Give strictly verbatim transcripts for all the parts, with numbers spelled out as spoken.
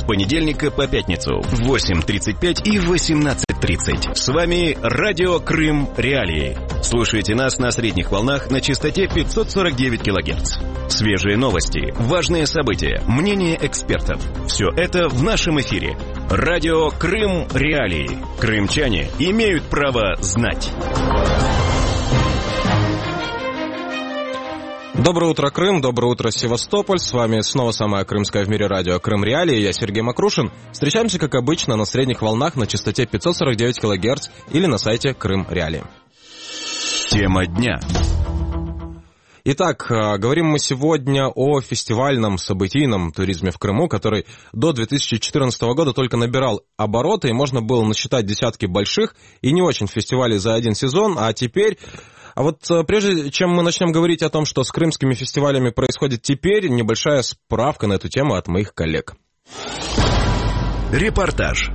понедельника по пятницу в восемь тридцать пять и восемнадцать тридцать. С вами Радио Крым Реалии. Слушайте нас на средних волнах на частоте пятьсот сорок девять килогерц. Свежие новости, важные события, мнения экспертов. Все это в нашем эфире. Радио Крым Реалии. Крымчане имеют право знать. Доброе утро, Крым, доброе утро, Севастополь. С вами снова самое крымское в мире радио Крым Реалии. Я Сергей Макрушин. Встречаемся, как обычно, на средних волнах на частоте пятьсот сорок девять килогерц или на сайте Крым Реалии. Тема дня. Итак, говорим мы сегодня о фестивальном событийном туризме в Крыму, который до две тысячи четырнадцатого года только набирал обороты, и можно было насчитать десятки больших и не очень фестивалей за один сезон, а теперь... А вот прежде чем мы начнем говорить о том, что с крымскими фестивалями происходит теперь, небольшая справка на эту тему от моих коллег. Репортаж.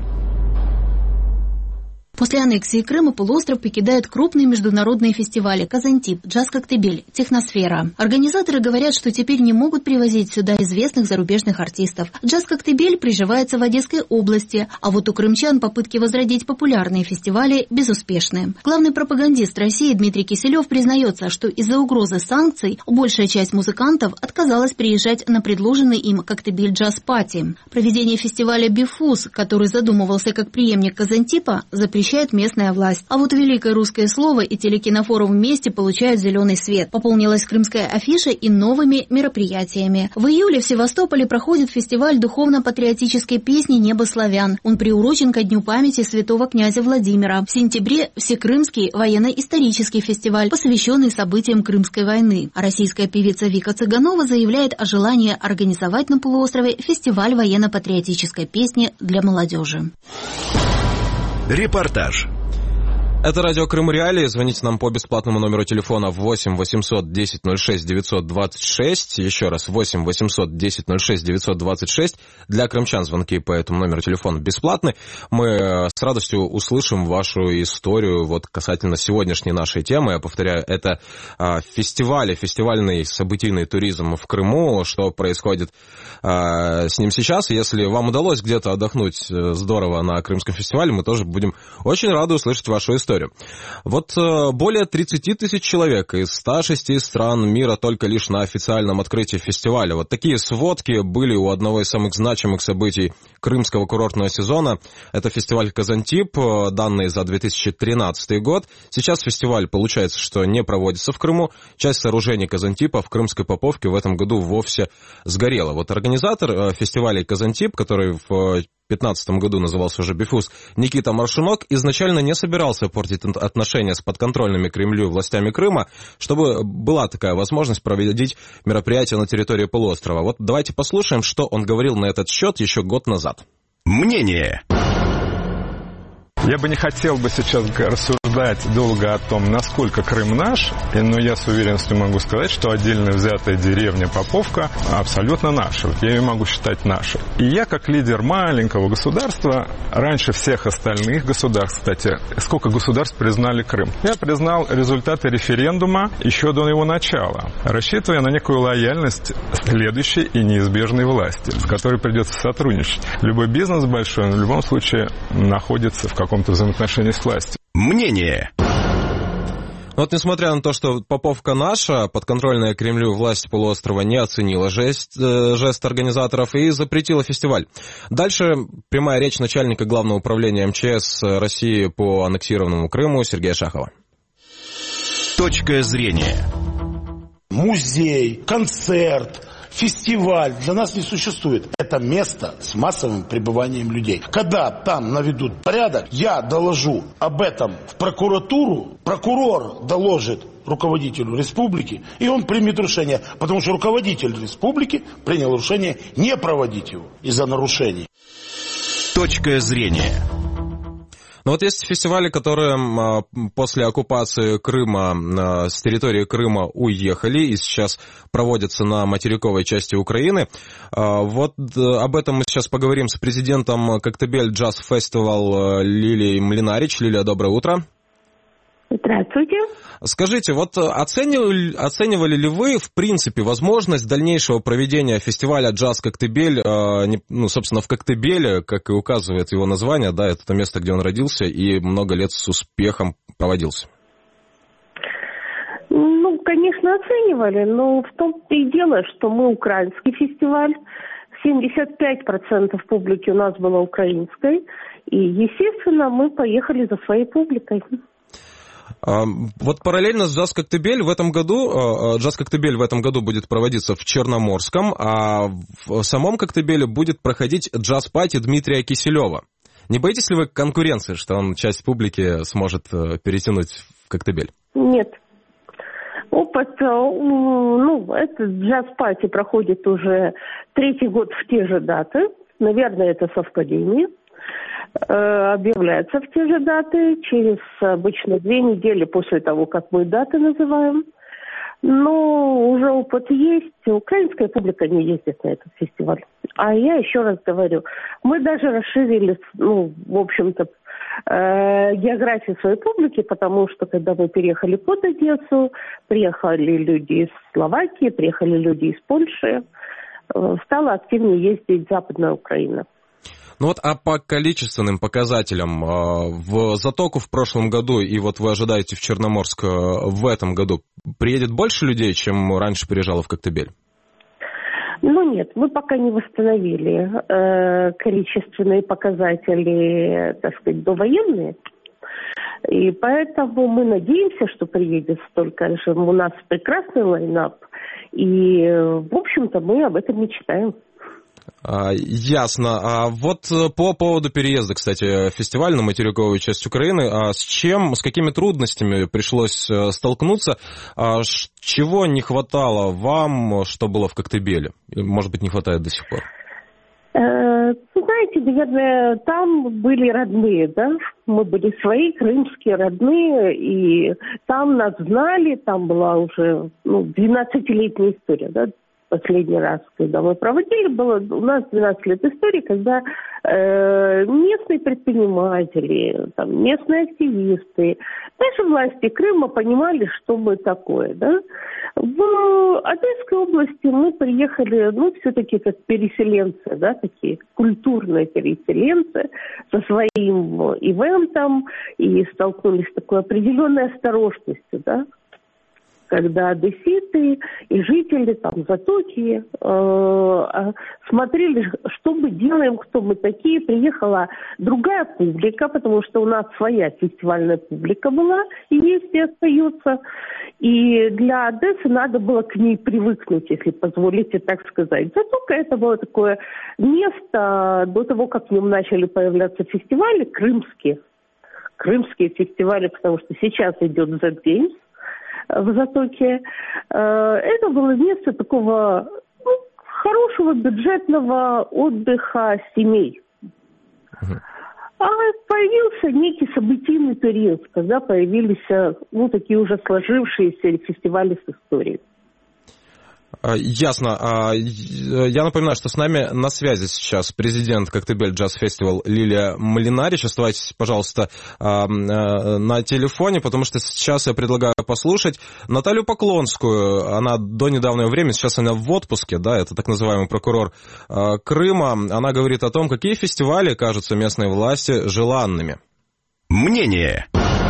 После аннексии Крыма полуостров покидают крупные международные фестивали «Казантип», «Джаз-Коктебель», «Техносфера». Организаторы говорят, что теперь не могут привозить сюда известных зарубежных артистов. «Джаз-Коктебель» приживается в Одесской области, а вот у крымчан попытки возродить популярные фестивали безуспешны. Главный пропагандист России Дмитрий Киселев признается, что из-за угрозы санкций большая часть музыкантов отказалась приезжать на предложенный им «Коктебель Джаз-Пати». Проведение фестиваля «Бифуз», который задумывался как преемник «Казантипа», запрещено местная власть. А вот Великое русское слово и телекинофорум вместе получают зеленый свет. Пополнилась крымская афиша и новыми мероприятиями. В июле в Севастополе проходит фестиваль духовно-патриотической песни «Небо славян». Он приурочен ко Дню памяти святого князя Владимира. В сентябре Всекрымский военно-исторический фестиваль, посвященный событиям Крымской войны. А российская певица Вика Цыганова заявляет о желании организовать на полуострове фестиваль военно-патриотической песни для молодежи. Репортаж. Это радио Крым Реалии. Звоните нам по бесплатному номеру телефона восемь восемьсот десять ноль шесть девятьсот двадцать шесть. Еще раз, восемь восемьсот десять ноль шесть девятьсот двадцать шесть. Для крымчан звонки по этому номеру телефона бесплатны. Мы с радостью услышим вашу историю вот касательно сегодняшней нашей темы. Я повторяю, это фестивали, фестивальный событийный туризм в Крыму, что происходит с ним сейчас. Если вам удалось где-то отдохнуть здорово на Крымском фестивале, мы тоже будем очень рады услышать вашу историю. Вот более тридцать тысяч человек из ста шести стран мира только лишь на официальном открытии фестиваля. Вот такие сводки были у одного из самых значимых событий крымского курортного сезона. Это фестиваль «Казантип», данные за две тысячи тринадцатый год. Сейчас фестиваль, получается, что не проводится в Крыму. Часть сооружений «Казантипа» в Крымской Поповке в этом году вовсе сгорела. Вот организатор фестиваля «Казантип», который в В две тысячи пятнадцатом году назывался уже «Бифуз», Никита Маршунок изначально не собирался портить отношения с подконтрольными Кремлю властями Крыма, чтобы была такая возможность проводить мероприятия на территории полуострова. Вот давайте послушаем, что он говорил на этот счет еще год назад. Мнение. Я бы не хотел бы сейчас рассуждать долго о том, насколько Крым наш, но я с уверенностью могу сказать, что отдельно взятая деревня Поповка абсолютно наша. Я ее могу считать нашей. И я, как лидер маленького государства, раньше всех остальных государств, кстати, сколько государств признали Крым? Я признал результаты референдума еще до его начала, рассчитывая на некую лояльность следующей и неизбежной власти, с которой придется сотрудничать. Любой бизнес большой, он в любом случае находится в каком каком-то взаимоотношении с властью. Мнение. Вот несмотря на то, что Поповка наша, подконтрольная Кремлю власть полуострова не оценила жест, э, жест организаторов и запретила фестиваль. Дальше прямая речь начальника Главного управления эм че эс России по аннексированному Крыму Сергея Шахова. Точка зрения. Музей, концерт, фестиваль для нас не существует. Это место с массовым пребыванием людей. Когда там наведут порядок, я доложу об этом в прокуратуру, прокурор доложит руководителю республики, и он примет решение, потому что руководитель республики принял решение не проводить его из-за нарушений. Точка зрения. Но вот есть фестивали, которые после оккупации Крыма, с территории Крыма уехали и сейчас проводятся на материковой части Украины. Вот об этом мы сейчас поговорим с президентом Коктебель Джаз Фестивал Лилией Млинарич. Лилия, доброе утро. Здравствуйте. Скажите, вот оценивали, оценивали ли вы, в принципе, возможность дальнейшего проведения фестиваля «Джаз Коктебель», э, не, ну, собственно, в Коктебеле, как и указывает его название, да, это то место, где он родился и много лет с успехом проводился? Ну, конечно, оценивали, но в том-то и дело, что мы украинский фестиваль, семьдесят пять процентов публики у нас было украинской, и, естественно, мы поехали за своей публикой. Вот параллельно с «Джаз Коктебель» в этом году, «Джаз Коктебель» в этом году будет проводиться в Черноморском, а в самом Коктебеле будет проходить джаз-пати Дмитрия Киселева. Не боитесь ли вы конкуренции, что он часть публики сможет перетянуть в Коктебель? Нет. Опыт, ну, этот джаз-пати проходит уже третий год в те же даты. Наверное, это совпадение. Объявляется в те же даты, через обычно две недели после того, как мы даты называем. Но уже опыт есть, украинская публика не ездит на этот фестиваль. А я еще раз говорю, мы даже расширили, ну, в общем-то, э, географию своей публики, потому что, когда мы переехали под Одессу, приехали люди из Словакии, приехали люди из Польши, э, стала активнее ездить Западная Украина. Ну вот, а по количественным показателям, в Затоку в прошлом году и вот вы ожидаете в Черноморск в этом году, приедет больше людей, чем раньше приезжало в Коктебель? Ну нет, мы пока не восстановили э, количественные показатели, так сказать, довоенные. И поэтому мы надеемся, что приедет столько же. У нас прекрасный лайнап. И, в общем-то, мы об этом мечтаем. А, ясно. А вот по поводу переезда, кстати, фестиваля на материковую часть Украины, а с чем, с какими трудностями пришлось столкнуться? А чего не хватало вам, что было в Коктебеле? Может быть, не хватает до сих пор? Знаете, наверное, там были родные, да? Мы были свои, крымские родные, и там нас знали, там была уже ну, двенадцатилетняя история, да? Последний раз, когда мы проводили, было у нас двенадцать лет истории, когда э, местные предприниматели, там, местные активисты, даже власти Крыма понимали, что мы такое, да. В Одесской области мы приехали, ну, все-таки как переселенцы, да, такие культурные переселенцы со своим ивентом и столкнулись с такой определенной осторожностью, да. Когда одесситы и жители там Затоки э, смотрели, что мы делаем, кто мы такие. Приехала другая публика, потому что у нас своя фестивальная публика была, и есть и остается. И для Одессы надо было к ней привыкнуть, если позволите так сказать. Затока это было такое место, до того, как в нем начали появляться фестивали, крымские. Крымские фестивали, потому что сейчас идет Z Games в Затоке. Это было место такого ну, хорошего бюджетного отдыха семей. Uh-huh. А появился некий событийный туризм, когда появились ну, такие уже сложившиеся фестивали с историей. Ясно. Я напоминаю, что с нами на связи сейчас президент Коктебель Джаз Фестивал Лилия Млинарич. Оставайтесь, пожалуйста, на телефоне, потому что сейчас я предлагаю послушать Наталью Поклонскую. Она до недавнего времени, сейчас она в отпуске, да, это так называемый прокурор Крыма. Она говорит о том, какие фестивали кажутся местной власти желанными. Мнение.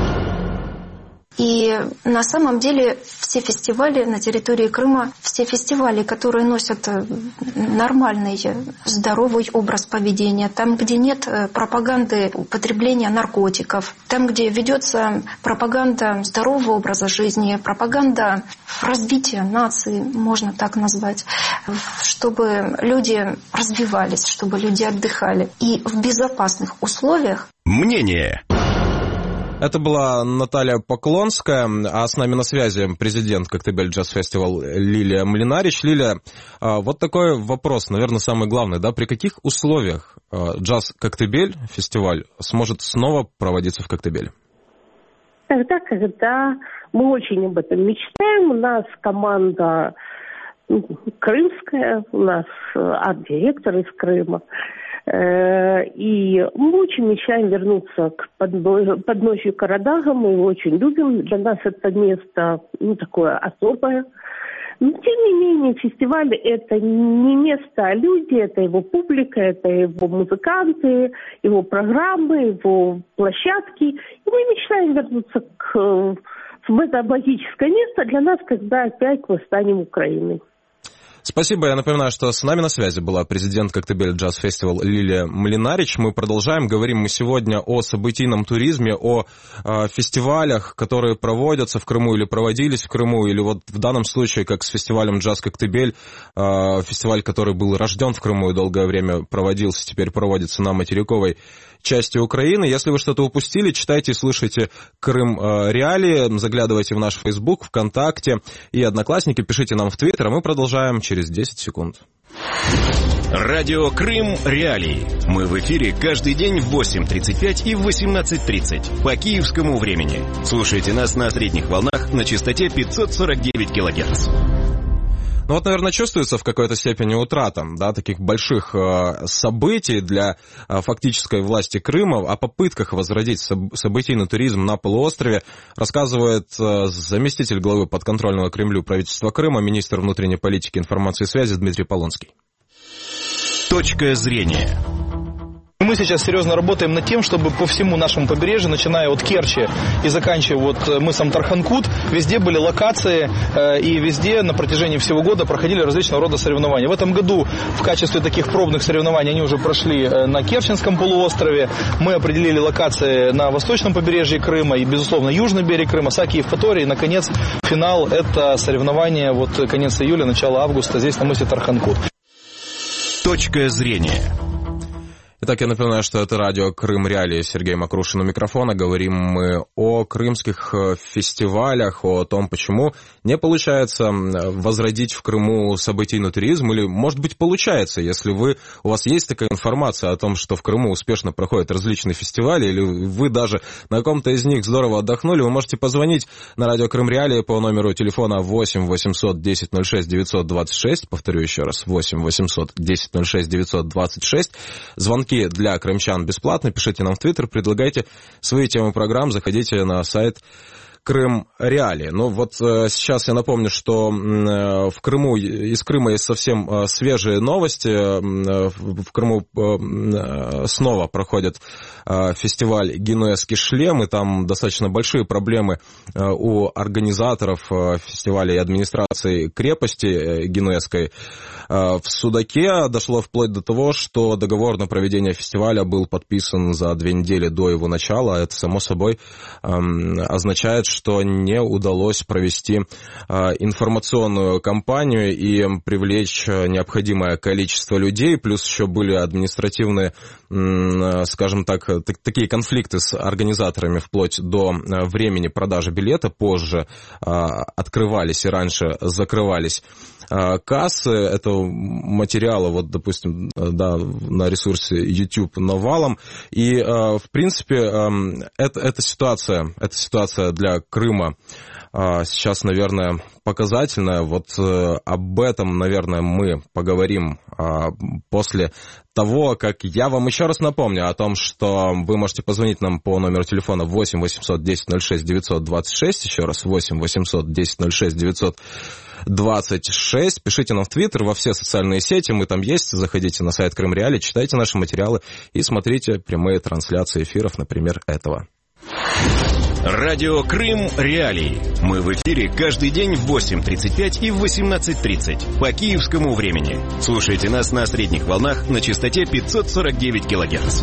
И на самом деле все фестивали на территории Крыма, все фестивали, которые носят нормальный, здоровый образ поведения, там, где нет пропаганды употребления наркотиков, там, где ведется пропаганда здорового образа жизни, пропаганда развития нации, можно так назвать, чтобы люди развивались, чтобы люди отдыхали. И в безопасных условиях. Мнение. Это была Наталья Поклонская, а с нами на связи президент Коктебель Джаз Фестивал Лилия Млинарич. Лилия, вот такой вопрос, наверное, самый главный, да, при каких условиях Джаз Коктебель фестиваль сможет снова проводиться в Коктебеле? Тогда, когда мы очень об этом мечтаем, у нас команда крымская, у нас арт-директор из Крыма. И мы очень мечтаем вернуться к подножью Карадаха, мы его очень любим, для нас это место, ну, такое особое. Но, тем не менее, фестиваль – это не место, а люди, это его публика, это его музыканты, его программы, его площадки. И мы мечтаем вернуться к, в это магическое место для нас, когда опять восстанем Украины. Спасибо. Я напоминаю, что с нами на связи была президент Коктебель Джаз Фестивал Лилия Млинарич. Мы продолжаем. Говорим мы сегодня о событийном туризме, о э, фестивалях, которые проводятся в Крыму или проводились в Крыму, или вот в данном случае, как с фестивалем Джаз Коктебель, э, фестиваль, который был рожден в Крыму и долгое время проводился, теперь проводится на материковой части Украины. Если вы что-то упустили, читайте и слушайте Крым Реалии, заглядывайте в наш Facebook, ВКонтакте и Одноклассники, пишите нам в Твиттер, а мы продолжаем через десять секунд. Радио Крым Реалии. Мы в эфире каждый день в восемь тридцать пять и в восемнадцать тридцать по киевскому времени. Слушайте нас на средних волнах на частоте пятьсот сорок девять килогерц. Ну вот, наверное, чувствуется в какой-то степени утрата, да, таких больших э, событий для э, фактической власти Крыма. О попытках возродить соб- событийный туризм на полуострове рассказывает э, заместитель главы подконтрольного Кремлю правительства Крыма, министр внутренней политики, информации и связи Дмитрий Полонский. Точка зрения. Мы сейчас серьезно работаем над тем, чтобы по всему нашему побережью, начиная от Керчи и заканчивая вот мысом Тарханкут, везде были локации э, и везде на протяжении всего года проходили различного рода соревнования. В этом году в качестве таких пробных соревнований они уже прошли на Керченском полуострове. Мы определили локации на восточном побережье Крыма и, безусловно, южный берег Крыма, Саки и Евпатории. И, наконец, финал – это соревнование вот конец июля, начало августа здесь на мысе Тарханкут. Точка зрения. Итак, я напоминаю, что это радио Крым Реалии. Сергей Макрушин у микрофона. Говорим мы о крымских фестивалях, о том, почему не получается возродить в Крыму событийный туризм, или, может быть, получается, если вы, у вас есть такая информация о том, что в Крыму успешно проходят различные фестивали, или вы даже на каком-то из них здорово отдохнули, вы можете позвонить на радио Крым Реалии по номеру телефона восемь восемьсот десять ноль шесть девятьсот двадцать шесть, повторю еще раз, восемь восемьсот десять ноль шесть девятьсот двадцать шесть. Звонки для крымчан бесплатно. Пишите нам в Твиттер, предлагайте свои темы программ, заходите на сайт Крым Реалии. Ну вот э, сейчас я напомню, что э, в Крыму, из Крыма есть совсем э, свежие новости. Э, в Крыму э, снова проходит э, фестиваль «Генуэзский шлем», и там достаточно большие проблемы э, у организаторов э, фестиваля и администрации крепости э, Генуэзской. Э, в Судаке дошло вплоть до того, что договор на проведение фестиваля был подписан за две недели до его начала. Это, само собой, э, означает, что не удалось провести э, информационную кампанию и привлечь необходимое количество людей, плюс еще были административные, э, скажем так, так, такие конфликты с организаторами вплоть до э, времени продажи билета, позже э, открывались и раньше закрывались э, кассы этого материала, вот, допустим, э, да, на ресурсе YouTube навалом, и, э, в принципе, э, это, эта ситуация, эта ситуация для Крыма сейчас, наверное, показательная. Вот об этом, наверное, мы поговорим после того, как я вам еще раз напомню о том, что вы можете позвонить нам по номеру телефона восемь восемьсот десять ноль шесть девятьсот двадцать шесть, еще раз восемь восемьсот десять ноль шесть девятьсот двадцать шесть. Пишите нам в Твиттер, во все социальные сети, мы там есть. Заходите на сайт Крым Реалии, читайте наши материалы и смотрите прямые трансляции эфиров, например, этого. Радио Крым Реалии. Мы в эфире каждый день в восемь тридцать пять и в восемнадцать тридцать по киевскому времени. Слушайте нас на средних волнах на частоте пятьсот сорок девять килогерц.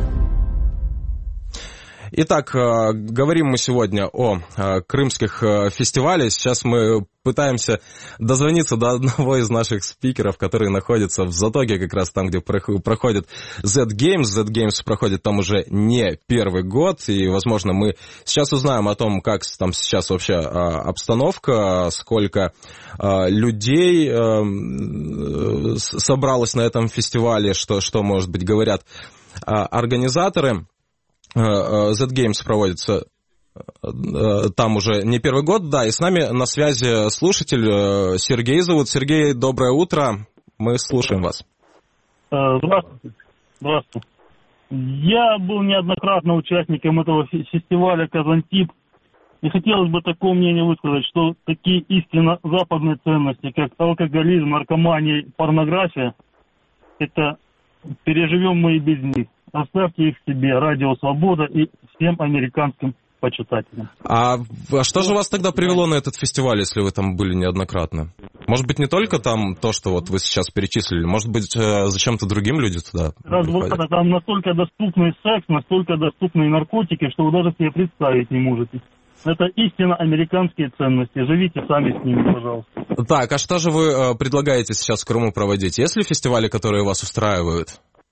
Итак, говорим мы сегодня о крымских фестивалях. Сейчас мы пытаемся дозвониться до одного из наших спикеров, который находится в Затоге, как раз там, где проходит Z-Games. Z-Games проходит там уже не первый год, и, возможно, мы сейчас узнаем о том, как там сейчас вообще обстановка, сколько людей собралось на этом фестивале, что, что может быть, говорят организаторы. Z-Games проводится там уже не первый год, да, и с нами на связи слушатель Сергей зовут. Сергей, доброе утро, мы слушаем вас. Здравствуйте. Здравствуйте. Я был неоднократно участником этого фестиваля «Казантип». И хотелось бы такое мнение высказать, что такие истинно западные ценности, как алкоголизм, наркомания, порнография, это переживем мы и без них. Оставьте их себе, Радио Свобода и всем американским почитателям. А, а что же вас тогда привело на этот фестиваль, если вы там были неоднократно? Может быть, не только там то, что вот вы сейчас перечислили, может быть, зачем-то другим люди туда приходят? Там настолько доступный секс, настолько доступные наркотики, что вы даже себе представить не можете. Это истинно американские ценности. Живите сами с ними, пожалуйста. Так, а что же вы предлагаете сейчас в Крыму проводить? Есть ли фестивали, которые вас устраивают?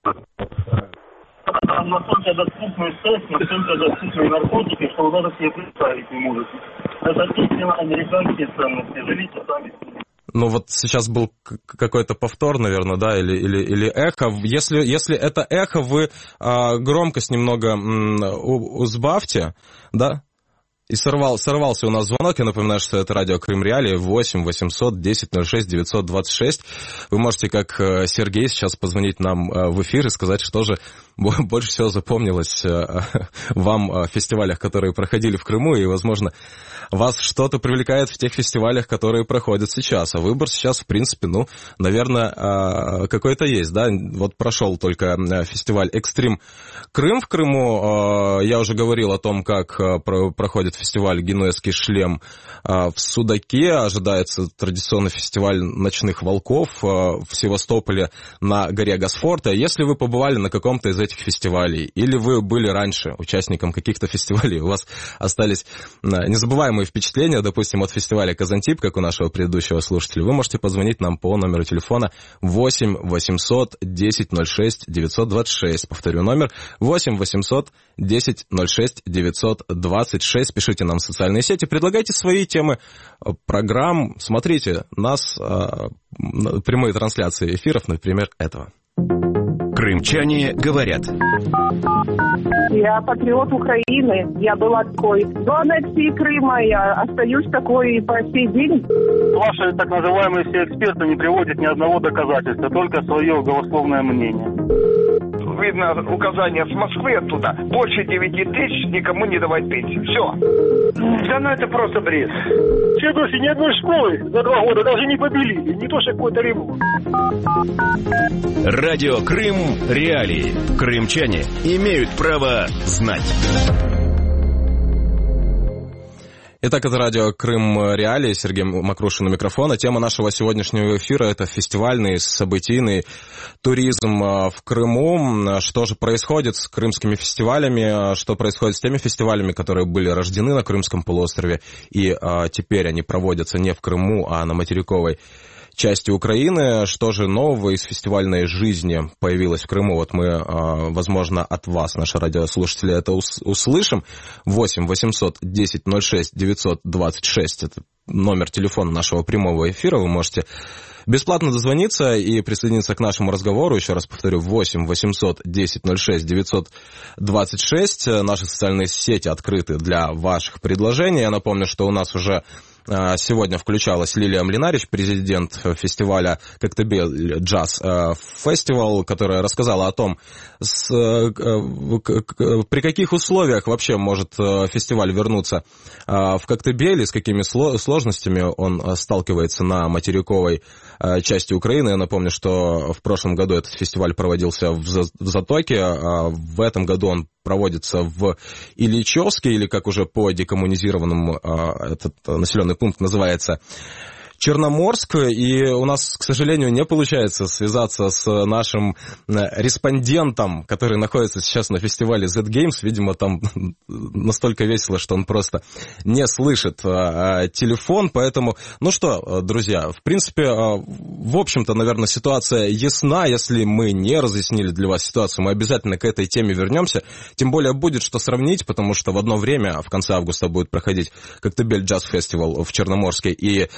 Там настолько доступный секс, настолько доступные наркотики, что вы даже себе представить не можете. Это истинно американские ценности. Живите сами с ними. Ну вот сейчас был какой-то повтор, наверное, да, или, или, или эхо. Если, если это эхо, вы а, громкость немного м, сбавьте, да? И сорвал, сорвался у нас звонок. Я напоминаю, что это радио Крым Реалии, восемь восемьсот десять ноль шесть девятьсот двадцать шесть. Вы можете, как Сергей, сейчас позвонить нам в эфир и сказать, что же больше всего запомнилось вам в фестивалях, которые проходили в Крыму, и, возможно, вас что-то привлекает в тех фестивалях, которые проходят сейчас. А выбор сейчас, в принципе, ну, наверное, какой-то есть, да? Вот прошел только фестиваль «Экстрим Крым» в Крыму. Я уже говорил о том, как проходит фестиваль «Генуэзский шлем» в Судаке. Ожидается традиционный фестиваль «Ночных волков» в Севастополе на горе Госфорта. Если вы побывали на каком-то из этих фестивалей, или вы были раньше участником каких-то фестивалей, у вас остались незабываемые впечатления, допустим, от фестиваля «Казантип», как у нашего предыдущего слушателя, вы можете позвонить нам по номеру телефона восемь восемьсот десять ноль шесть девятьсот двадцать шесть. Повторю номер восемь восемьсот десять ноль шесть девятьсот двадцать шесть. Пишите нам в социальные сети, предлагайте свои темы программ, смотрите нас, прямые трансляции эфиров, например, этого. Крымчане говорят. Я патриот Украины. Я была такой до аннексии Крыма. Я остаюсь такой и по сей день. Ваши так называемые все эксперты не приводят ни одного доказательства, только свое голословное мнение. Видно указание с Москвы оттуда. Больше девяти тысяч никому не давать пенсию. Все. Да ну это просто бред. Все дочери ни одной школы за два года даже не побелили. Не то, что какой-то ремонт. Радио Крым Реалии. Крымчане имеют право знать. Итак, это радио Крым Реалии, Сергей Макрушин у микрофона. Тема нашего сегодняшнего эфира – это фестивальный, событийный туризм в Крыму. Что же происходит с крымскими фестивалями, что происходит с теми фестивалями, которые были рождены на Крымском полуострове, и а, теперь они проводятся не в Крыму, а на материковой части Украины. Что же нового из фестивальной жизни появилось в Крыму? Вот мы, возможно, от вас, наши радиослушатели, это услышим. восемь восемьсот десять ноль шесть девятьсот двадцать шесть. Это номер телефона нашего прямого эфира. Вы можете бесплатно дозвониться и присоединиться к нашему разговору. Еще раз повторю, восемь восемьсот десять ноль шесть девятьсот двадцать шесть. Наши социальные сети открыты для ваших предложений. Я напомню, что у нас уже сегодня включалась Лилия Млинарич, президент фестиваля «Коктебель Джаз Фестивал», которая рассказала о том, с, при каких условиях вообще может фестиваль вернуться в Коктебель и с какими сложностями он сталкивается на материковой части Украины. Я напомню, что в прошлом году этот фестиваль проводился в Затоке, а в этом году он проводится в Ильичевске, или как уже по декоммунизированному этот населенный пункт называется, Черноморск, и у нас, к сожалению, не получается связаться с нашим респондентом, который находится сейчас на фестивале Z-Games. Видимо, там настолько весело, что он просто не слышит телефон. Поэтому, ну что, друзья, в принципе, в общем-то, наверное, ситуация ясна. Если мы не разъяснили для вас ситуацию, мы обязательно к этой теме вернемся. Тем более будет что сравнить, потому что в одно время, в конце августа, будет проходить Коктебель Джаз Фестивал в Черноморске, и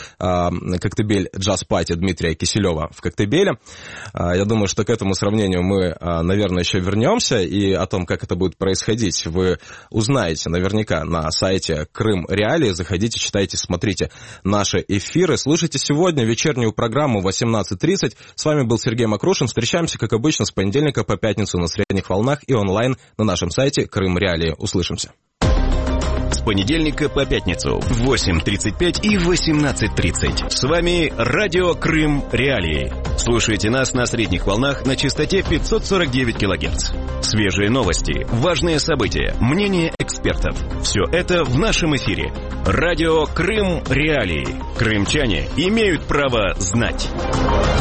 Коктебель джаз-пати Дмитрия Киселева в Коктебеле. Я думаю, что к этому сравнению мы, наверное, еще вернемся, и о том, как это будет происходить, вы узнаете наверняка на сайте Крым Реалии. Заходите, читайте, смотрите наши эфиры. Слушайте сегодня вечернюю программу восемнадцать тридцать. С вами был Сергей Макрушин. Встречаемся, как обычно, с понедельника по пятницу на средних волнах и онлайн на нашем сайте Крым Реалии. Услышимся. С понедельника по пятницу в восемь тридцать пять и восемнадцать тридцать. С вами Радио Крым Реалии. Слушайте нас на средних волнах на частоте пятьсот сорок девять килогерц. Свежие новости, важные события, мнения экспертов. Все это в нашем эфире. Радио Крым Реалии. Крымчане имеют право знать.